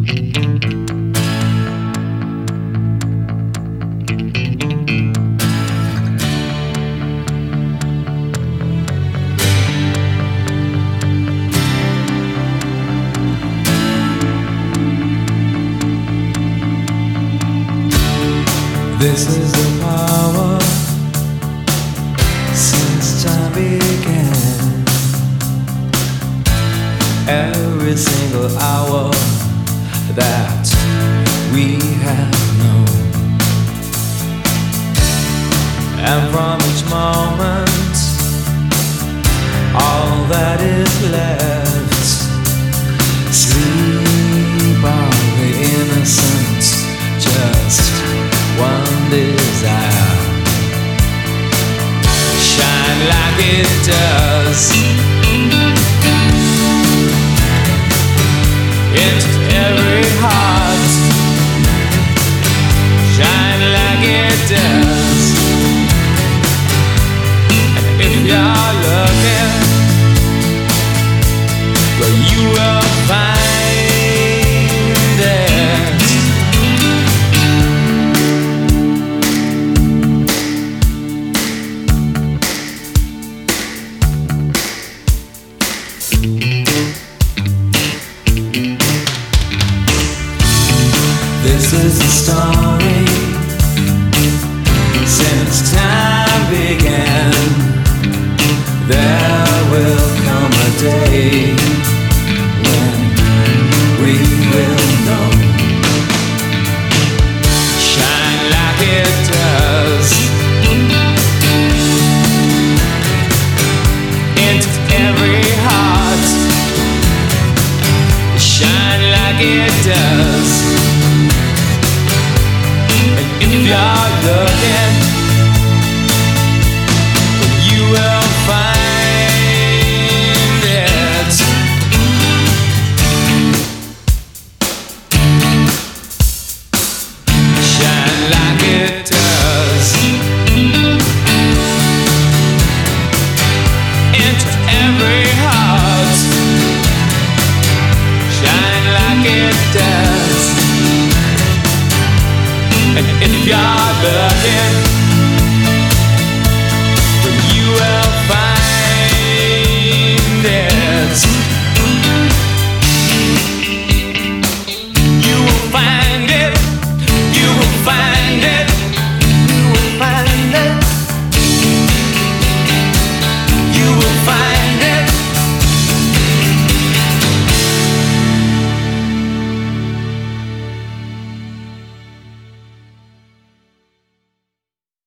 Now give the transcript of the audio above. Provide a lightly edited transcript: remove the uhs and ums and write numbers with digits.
This is the power since time began. Every single hour that we have known, and from each moment, all that is left, sleep on the innocent, just one desire, shine like it does into every heart, shine like it does. And if you're looking, well, you will find it. This is the story since time began. There will come a day when we will know, shine like it does into every heart, shine like it does. If you're looking, you will find it. Shine like it does into every heart. Shine like it does. And if you're looking,